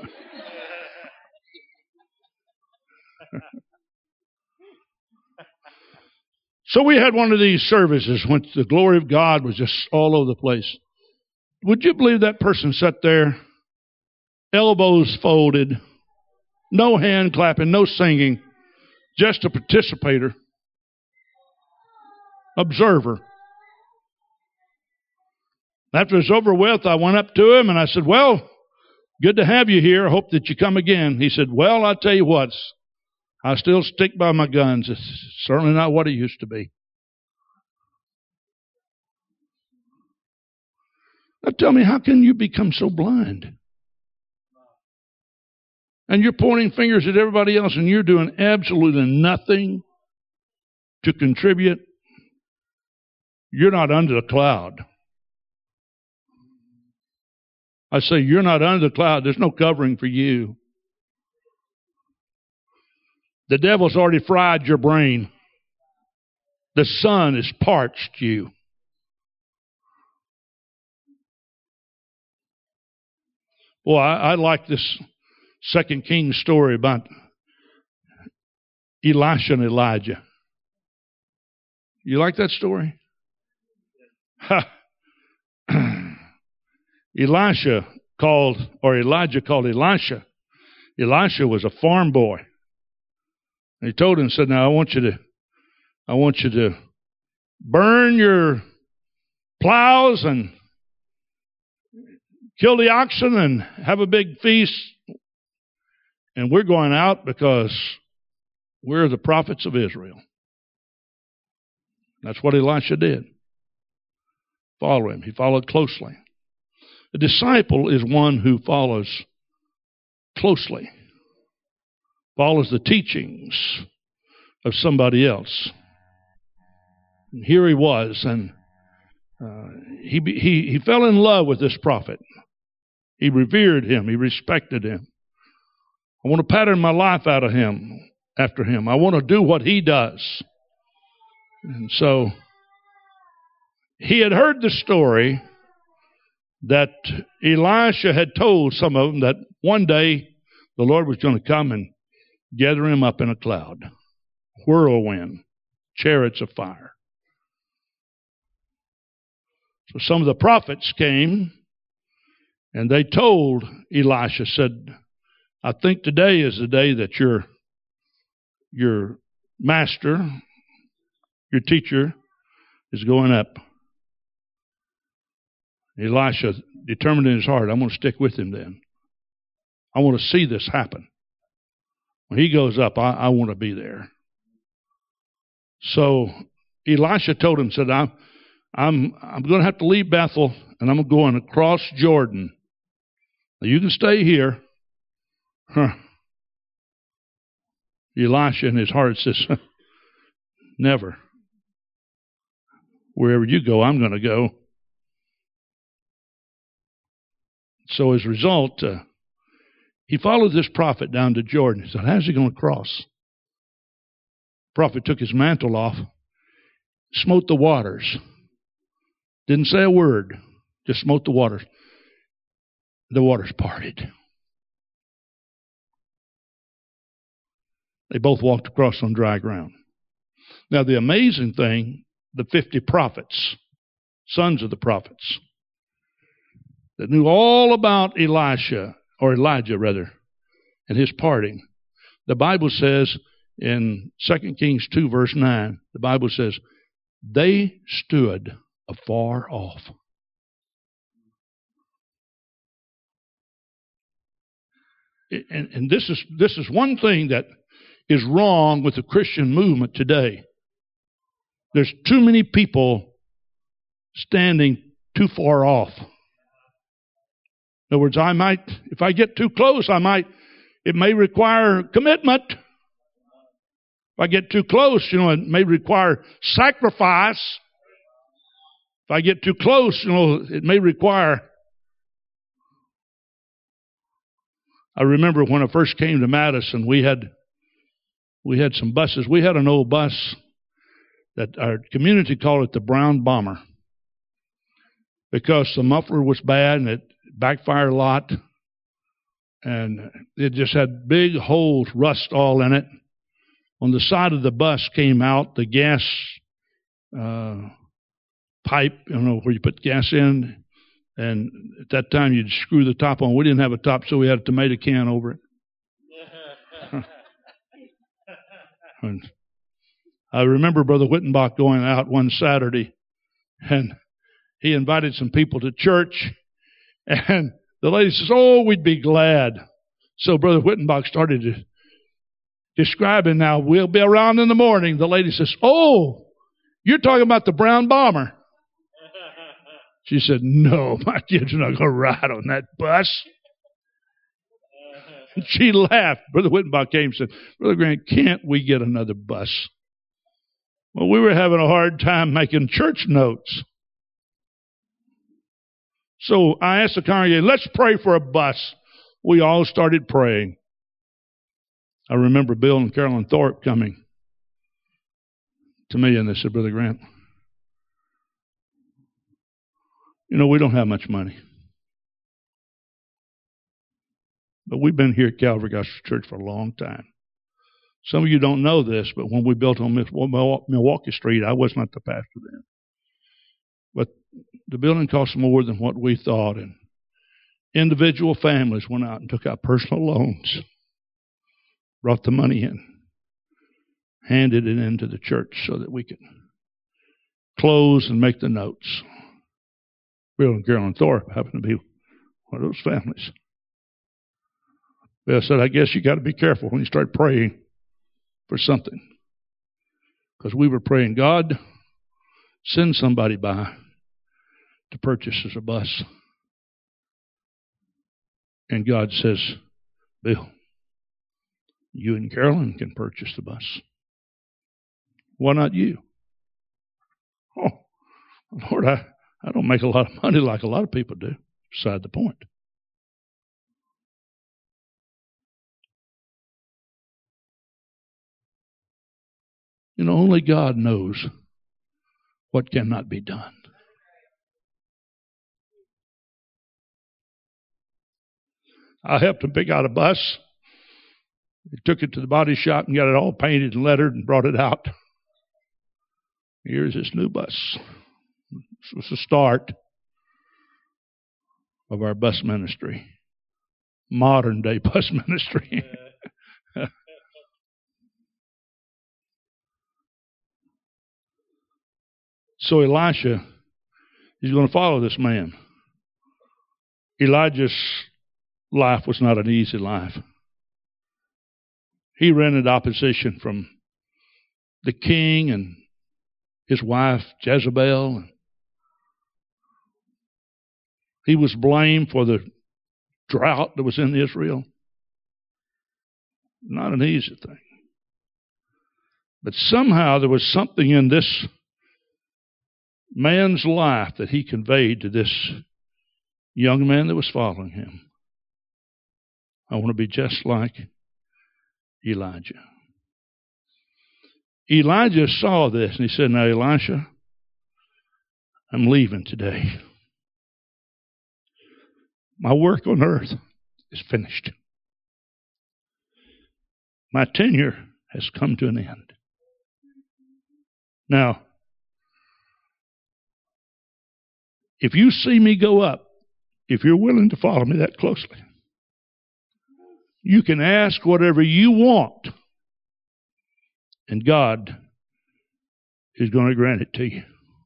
So we had one of these services when the glory of God was just all over the place. Would you believe that person sat there, elbows folded, no hand clapping, no singing, just a participator, observer. After it was over with, I went up to him and I said, well, good to have you here. I hope that you come again. He said, well, I'll tell you what, I still stick by my guns. It's certainly not what it used to be. Now tell me, how can you become so blind? And you're pointing fingers at everybody else, and you're doing absolutely nothing to contribute. You're not under the cloud. I say, you're not under the cloud. There's no covering for you. The devil's already fried your brain. The sun has parched you. Well, I, I like this Second Kings story about Elisha and Elijah. You like that story? Elisha called, or Elijah called Elisha. Elisha was a farm boy. And he told him, said, now I want you to, I want you to burn your plows and kill the oxen and have a big feast. And we're going out because we're the prophets of Israel. That's what Elisha did. Follow him. He followed closely. A disciple is one who follows closely, follows the teachings of somebody else. And here he was, and uh, he, he, he fell in love with this prophet. He revered him. He respected him. I want to pattern my life out of him, after him. I want to do what he does. And so he had heard the story that Elisha had told some of them that one day the Lord was going to come and gather him up in a cloud, whirlwind, chariots of fire. So some of the prophets came and they told Elisha, said, I think today is the day that your, your master, your teacher, is going up. Elisha determined in his heart, I'm going to stick with him then. I want to see this happen. When he goes up, I, I want to be there. So Elisha told him, said, I'm, I'm, I'm going to have to leave Bethel, and I'm going across Jordan. Now, you can stay here. Huh. Elisha in his heart says, never. Wherever you go, I'm going to go. So as a result, uh, he followed this prophet down to Jordan. He said, how's he going to cross? The prophet took his mantle off, smote the waters. Didn't say a word, just smote the waters. The waters parted. They both walked across on dry ground. Now the amazing thing, the fifty prophets, sons of the prophets, that knew all about Elisha, or Elijah rather, and his parting. The Bible says in Second Kings two verse nine, the Bible says, they stood afar off. And, and this is this is one thing that is wrong with the Christian movement today. There's too many people standing too far off. In other words, I might, if I get too close, I might, it may require commitment. If I get too close, you know, it may require sacrifice. If I get too close, you know, it may require. I remember when I first came to Madison, we had, we had some buses. We had an old bus that our community called it the Brown Bomber, because the muffler was bad and it backfired a lot, and it just had big holes, rust all in it. On the side of the bus came out the gas uh, pipe, you know, where you put gas in, and at that time you'd screw the top on. We didn't have a top, so we had a tomato can over it. And I remember Brother Wittenbach going out one Saturday, and he invited some people to church. And the lady says, oh, we'd be glad. So Brother Wittenbach started to describing, now we'll be around in the morning. The lady says, oh, you're talking about the Brown Bomber. She said, no, my kids are not going to ride on that bus. And she laughed. Brother Wittenbach came and said, Brother Grant, can't we get another bus? Well, we were having a hard time making church notes. So I asked the congregation, let's pray for a bus. We all started praying. I remember Bill and Carolyn Thorpe coming to me and they said, Brother Grant, you know, we don't have much money. But we've been here at Calvary Gospel Church for a long time. Some of you don't know this, but when we built on Milwaukee Street, I was not the pastor then. But the building cost more than what we thought, and individual families went out and took out personal loans, brought the money in, handed it into the church so that we could close and make the notes. Bill and Carolyn Thorpe happened to be one of those families. Bill said, I guess you got to be careful when you start praying for something. Because we were praying, God, send somebody by to purchase us a bus. And God says, Bill, you and Carolyn can purchase the bus. Why not you? Oh, Lord, I, I don't make a lot of money like a lot of people do. Beside the point. You know, only God knows what cannot be done. I helped him pick out a bus. He took it to the body shop and got it all painted and lettered and brought it out. Here's this new bus. This was the start of our bus ministry. Modern day bus ministry. So Elisha is going to follow this man. Elijah's life was not an easy life. He rented opposition from the king and his wife Jezebel. He was blamed for the drought that was in Israel. Not an easy thing. But somehow there was something in this man's life that he conveyed to this young man that was following him. I want to be just like Elijah. Elijah saw this and he said, now Elisha, I'm leaving today. My work on earth is finished. My tenure has come to an end. Now, if you see me go up, if you're willing to follow me that closely, you can ask whatever you want, and God is going to grant it to you.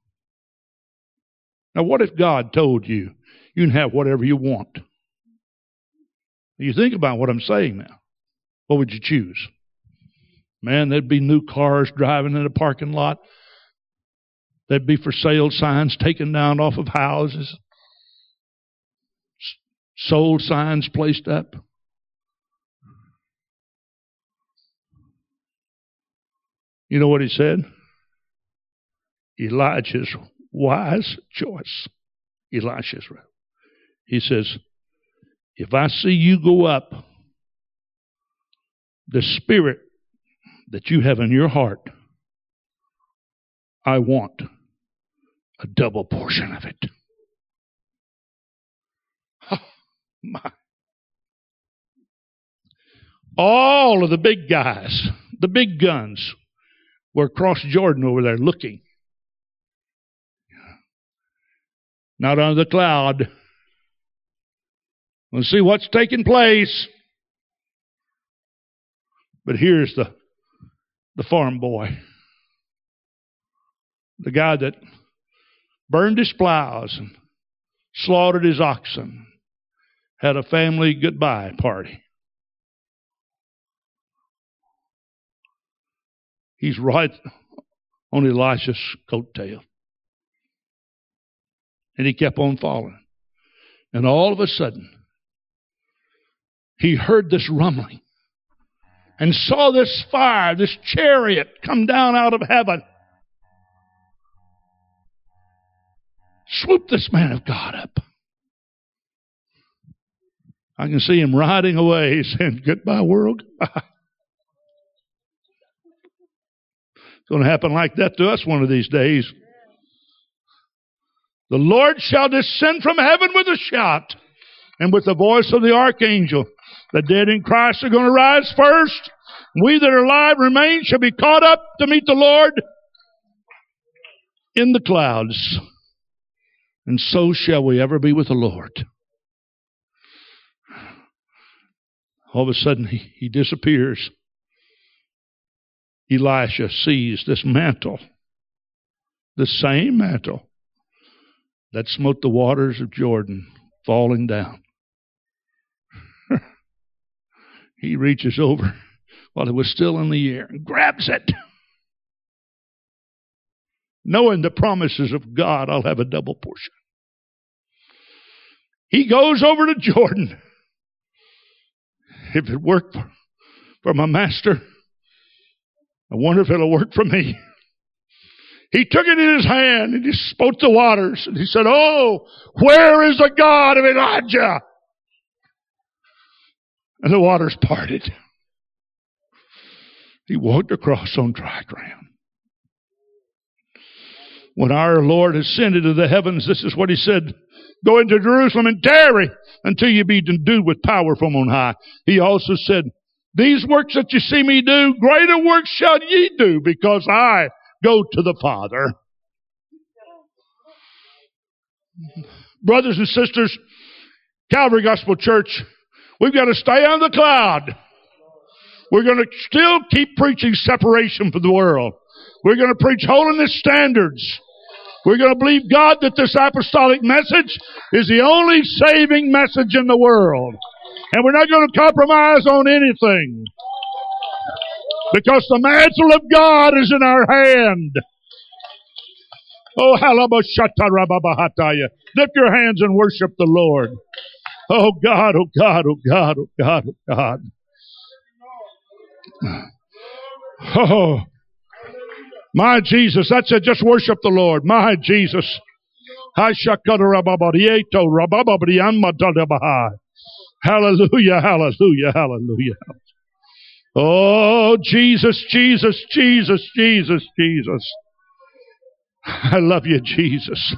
Now, what if God told you you can have whatever you want? You think about what I'm saying now. What would you choose? Man, there'd be new cars driving in a parking lot. There'd be for sale signs taken down off of houses. Sold signs placed up. You know what he said? Elijah's wise choice. Elisha's. He says, if I see you go up, the spirit that you have in your heart, I want a double portion of it. Oh, my. All of the big guys, the big guns, were across Jordan over there looking. Not under the cloud. We'll see what's taking place. But here's the, the farm boy. The guy that burned his plows and slaughtered his oxen. Had a family goodbye party. He's right on Elisha's coattail. And he kept on following. And all of a sudden, he heard this rumbling. And saw this fire, this chariot come down out of heaven. Swoop this man of God up. I can see him riding away saying, goodbye world, goodbye. going to happen like that to us one of these days. The Lord shall descend from heaven with a shout and with the voice of the archangel. The dead in Christ are going to rise first. We that are alive remain shall be caught up to meet the Lord in the clouds. And so shall we ever be with the Lord. All of a sudden he, he disappears. Elisha sees this mantle, the same mantle that smote the waters of Jordan, falling down. He reaches over while it was still in the air and grabs it. Knowing the promises of God, I'll have a double portion. He goes over to Jordan. If it worked for, for my master, I wonder if it'll work for me. He took it in his hand and he smote the waters. And he said, oh, where is the God of Elijah? And the waters parted. He walked across on dry ground. When our Lord ascended to the heavens, this is what he said, go into Jerusalem and tarry until you be endued with power from on high. He also said, these works that you see me do, greater works shall ye do, because I go to the Father. Brothers and sisters, Calvary Gospel Church, we've got to stay on the cloud. We're going to still keep preaching separation from the world. We're going to preach holiness standards. We're going to believe God that this apostolic message is the only saving message in the world. And we're not going to compromise on anything. Because the mantle of God is in our hand. Oh, halabashatarabbahataya. Lift your hands and worship the Lord. Oh God, oh God, oh God, oh God, oh God. Oh, my Jesus. That's it. Just worship the Lord. My Jesus. Hallelujah, hallelujah, hallelujah. Oh, Jesus, Jesus, Jesus, Jesus, Jesus. I love you, Jesus.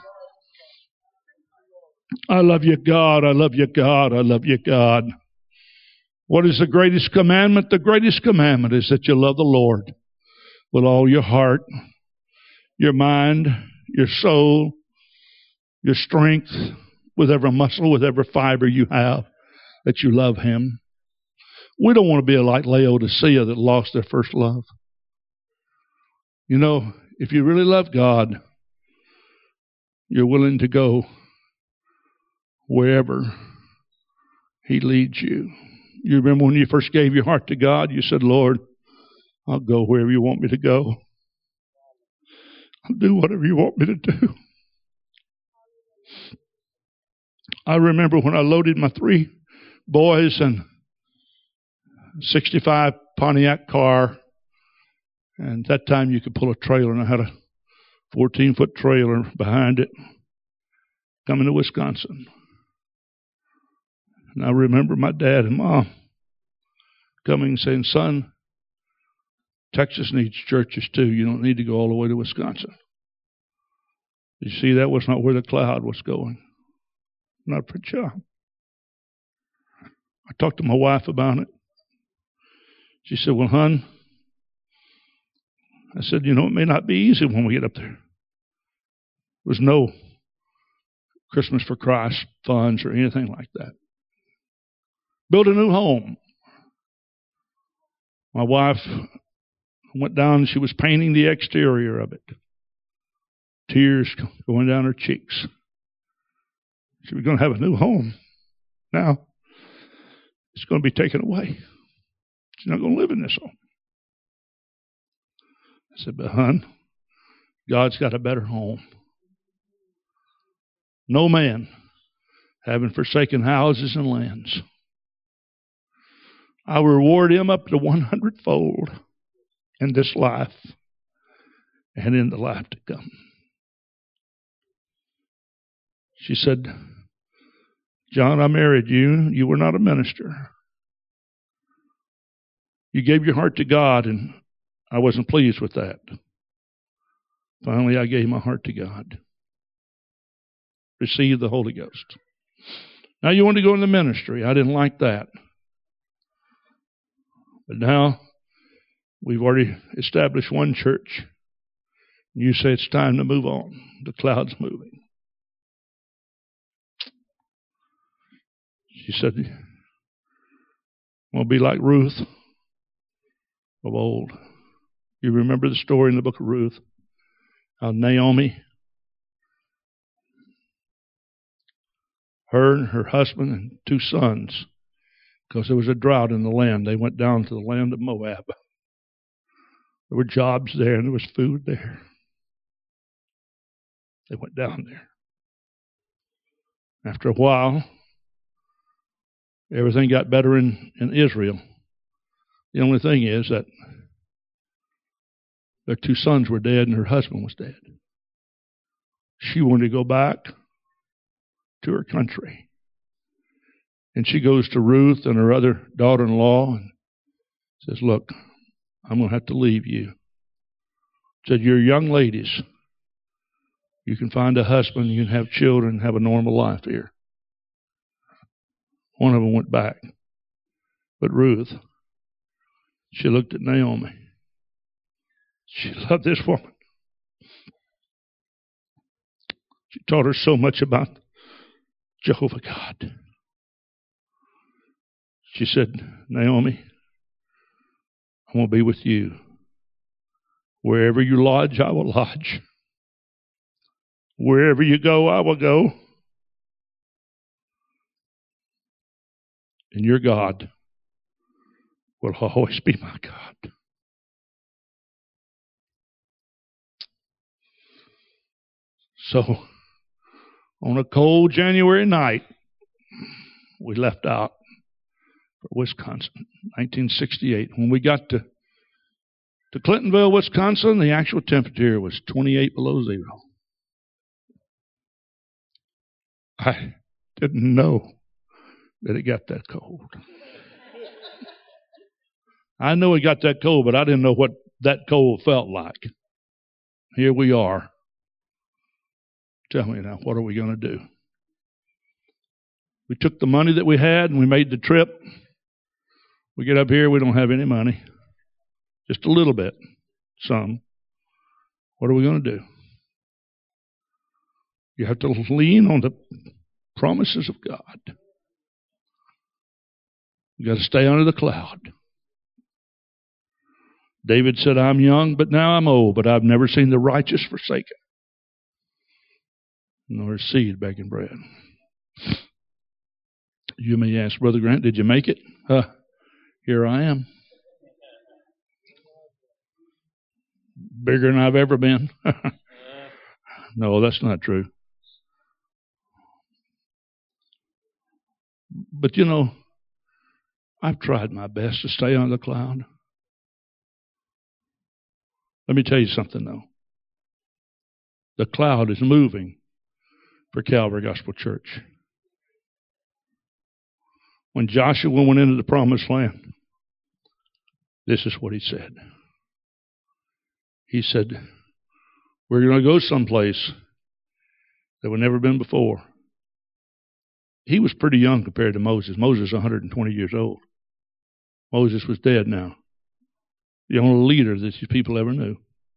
I love you, God. I love you, God. I love you, God. What is the greatest commandment? The greatest commandment is that you love the Lord with all your heart, your mind, your soul, your strength, with every muscle, with every fiber you have, that you love Him. We don't want to be like Laodicea that lost their first love. You know, if you really love God, you're willing to go wherever He leads you. You remember when you first gave your heart to God, you said, Lord, I'll go wherever you want me to go. I'll do whatever you want me to do. I remember when I loaded my three boys in sixty-five Pontiac car, and at that time you could pull a trailer, and I had a fourteen-foot trailer behind it coming to Wisconsin. And I remember my dad and mom coming and saying, son, Texas needs churches too. You don't need to go all the way to Wisconsin. You see, that was not where the cloud was going. Not for John. I talked to my wife about it. She said, well, hon, I said, you know, it may not be easy when we get up there. There was no Christmas for Christ funds or anything like that. Build a new home. My wife went down and she was painting the exterior of it. Tears going down her cheeks. She was going to have a new home. Now, it's going to be taken away. She's not going to live in this home. I said, but hon, God's got a better home. No man, having forsaken houses and lands, I will reward him up to one hundredfold in this life and in the life to come. She said, John, I married you. You were not a minister. You gave your heart to God, and I wasn't pleased with that. Finally, I gave my heart to God. Received the Holy Ghost. Now you want to go into ministry. I didn't like that. But now we've already established one church. You say it's time to move on. The cloud's moving. She said, I'm going to be like Ruth of old. You remember the story in the book of Ruth? How Naomi, her and her husband and two sons, because there was a drought in the land, they went down to the land of Moab. There were jobs there and there was food there. They went down there. After a while, everything got better in, in Israel. The only thing is that their two sons were dead and her husband was dead. She wanted to go back to her country. And she goes to Ruth and her other daughter-in-law and says, look, I'm going to have to leave you. Said, you're young ladies. You can find a husband, you can have children, have a normal life here. One of them went back. But Ruth, she looked at Naomi. She loved this woman. She taught her so much about Jehovah God. She said, Naomi, I'm going to be with you. Wherever you lodge, I will lodge. Wherever you go, I will go. And your God will always be my God. So, on a cold January night, we left out for Wisconsin, nineteen sixty-eight. When we got to, to Clintonville, Wisconsin, the actual temperature was twenty-eight below zero. I didn't know that it got that cold. I know it got that cold, but I didn't know what that cold felt like. Here we are. Tell me now, what are we going to do? We took the money that we had and we made the trip. We get up here, we don't have any money. Just a little bit. Some. What are we going to do? You have to lean on the promises of God. You got to stay under the cloud. David said, I'm young, but now I'm old, but I've never seen the righteous forsaken, nor his seed begging bread. You may ask, Brother Grant, did you make it? Uh, here I am. Bigger than I've ever been. No, that's not true. But you know, I've tried my best to stay on the cloud. Let me tell you something, though. The cloud is moving for Calvary Gospel Church. When Joshua went into the promised land, this is what he said. He said, we're going to go someplace that we've never been before. He was pretty young compared to Moses. Moses was one hundred twenty years old. Moses was dead now. The only leader that these people ever knew.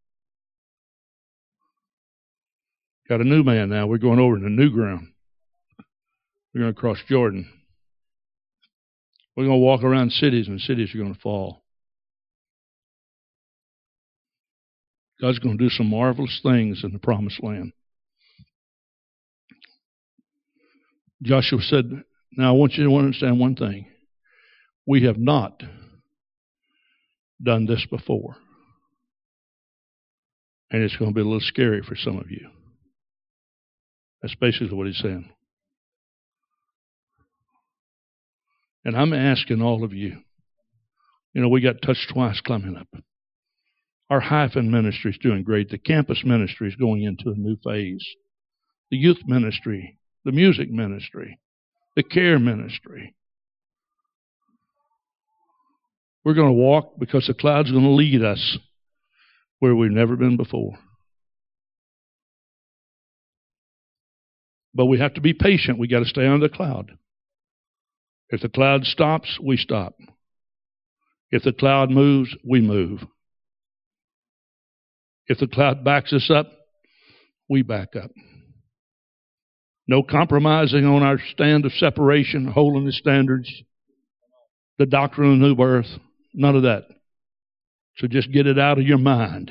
Got a new man now. We're going over into new ground. We're going to cross Jordan. We're going to walk around cities, and cities are going to fall. God's going to do some marvelous things in the promised land. Joshua said, now I want you to understand one thing. We have not done this before. And it's going to be a little scary for some of you. That's basically what he's saying. And I'm asking all of you, you know, we got Touch Twice coming up. Our hyphen ministry is doing great. The campus ministry is going into a new phase. The youth ministry, the music ministry, the care ministry. We're going to walk because the cloud's going to lead us where we've never been before. But we have to be patient. We got to stay under the cloud. If the cloud stops, we stop. If the cloud moves, we move. If the cloud backs us up, we back up. No compromising on our stand of separation, holiness standards, the doctrine of the new birth, none of that. So just get it out of your mind.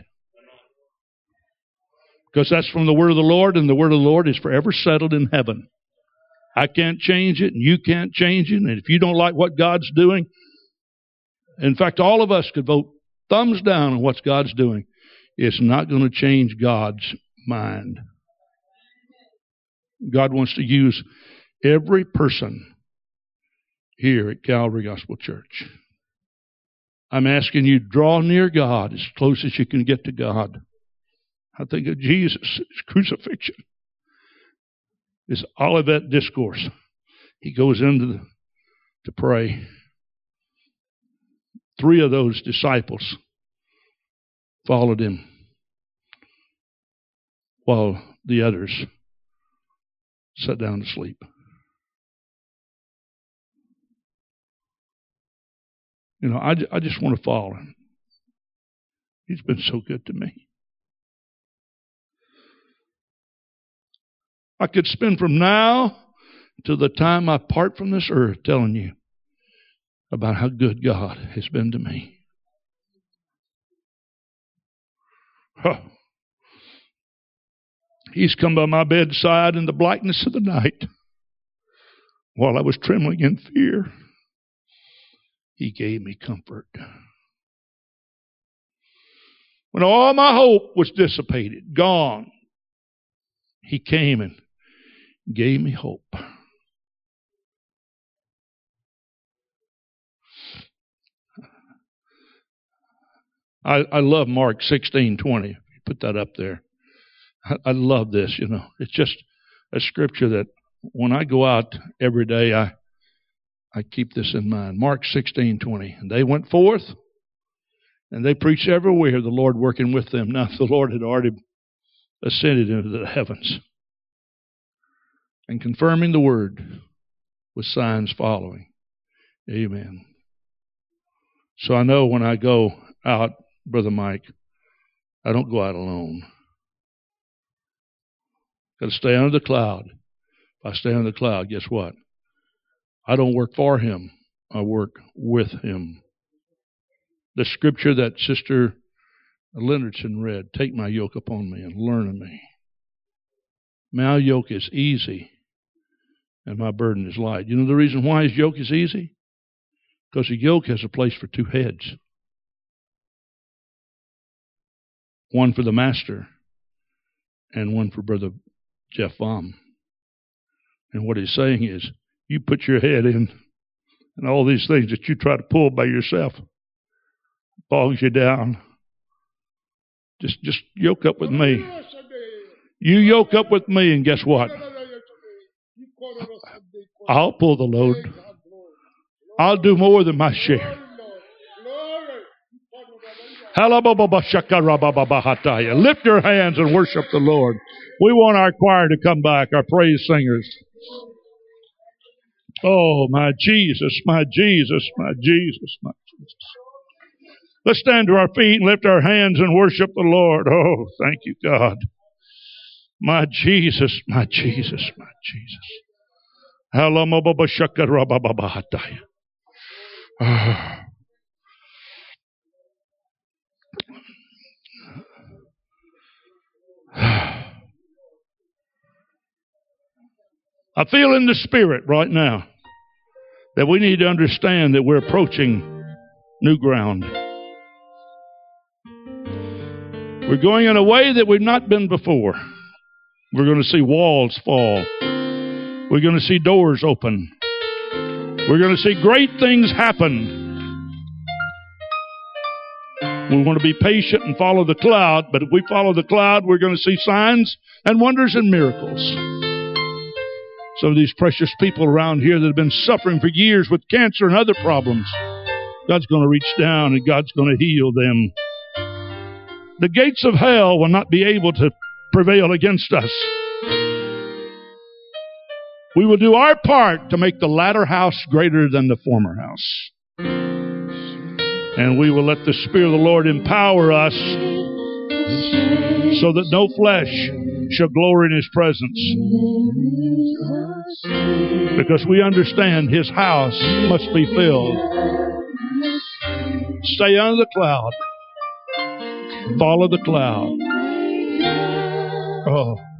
Because that's from the word of the Lord, and the word of the Lord is forever settled in heaven. I can't change it, and you can't change it. And if you don't like what God's doing, in fact, all of us could vote thumbs down on what God's doing. It's not going to change God's mind. God wants to use every person here at Calvary Gospel Church. I'm asking you, draw near God as close as you can get to God. I think of Jesus, his crucifixion, his Olivet discourse. He goes into the, to pray. Three of those disciples followed him, while the others sat down to sleep. You know, I, I just want to follow him. He's been so good to me. I could spend from now to the time I part from this earth telling you about how good God has been to me. Huh. He's come by my bedside in the blackness of the night while I was trembling in fear. He gave me comfort. When all my hope was dissipated, gone, He came and gave me hope. I, I love Mark sixteen twenty. Put that up there. I, I love this, you know. It's just a scripture that when I go out every day, I I keep this in mind. Mark sixteen twenty. And they went forth, and they preached everywhere, the Lord working with them. Now, the Lord had already ascended into the heavens, and confirming the word with signs following. Amen. So I know when I go out, Brother Mike, I don't go out alone. Got to stay under the cloud. If I stay under the cloud, guess what? I don't work for Him. I work with Him. The scripture that Sister Leonardson read, take my yoke upon me and learn of me. My yoke is easy and my burden is light. You know the reason why His yoke is easy? Because the yoke has a place for two heads. One for the master and one for Brother Jeff Baum. And what he's saying is, you put your head in, and all these things that you try to pull by yourself bogs you down. Just, just yoke up with me. You yoke up with me, and guess what? I'll pull the load. I'll do more than my share. Lift your hands and worship the Lord. We want our choir to come back, our praise singers. Oh, my Jesus, my Jesus, my Jesus, my Jesus. Let's stand to our feet and lift our hands and worship the Lord. Oh, thank you, God. My Jesus, my Jesus, my Jesus. Oh. I feel in the Spirit right now that we need to understand that we're approaching new ground. We're going in a way that we've not been before. We're going to see walls fall. We're going to see doors open. We're going to see great things happen. We want to be patient and follow the cloud, but if we follow the cloud, we're going to see signs and wonders and miracles. Some of these precious people around here that have been suffering for years with cancer and other problems, God's going to reach down and God's going to heal them. The gates of hell will not be able to prevail against us. We will do our part to make the latter house greater than the former house. And we will let the Spirit of the Lord empower us so that no flesh shall glory in His presence. Because we understand His house must be filled. Stay under the cloud. Follow the cloud. Oh.